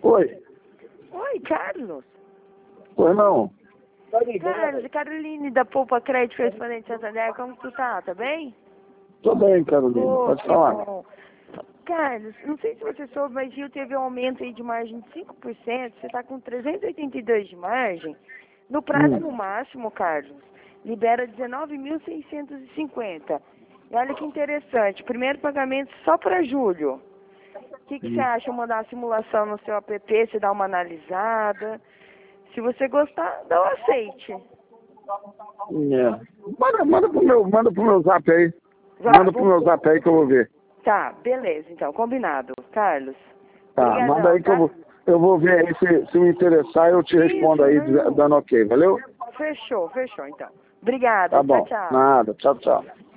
Oi. Oi, Carlos. Oi, não. Carlos, Caroline da Poupa Crédito Correspondente Santander, como tu tá? Tá bem? Tô bem, Carolina. Pode Que falar. bom. Carlos, não sei se você soube, mas Rio teve um aumento aí de margem de 5%. Você tá com 382 de margem. No prazo máximo, Carlos, libera 19.650. E olha que interessante, primeiro pagamento só para julho. O que você acha? Eu mandar uma simulação no seu app, você dá uma analisada. Se você gostar, dá o aceite. É. Manda pro meu zap aí. Já, Manda pro meu zap aí que eu vou ver. Tá, beleza, então, combinado. Carlos. Tá, Obrigadão, manda aí que tá? eu vou ver aí. Se me interessar, eu te respondo aí Isso, não. dando ok, valeu? Fechou, então. Obrigada, Tá tchau, bom. tchau. Nada. Tchau, tchau.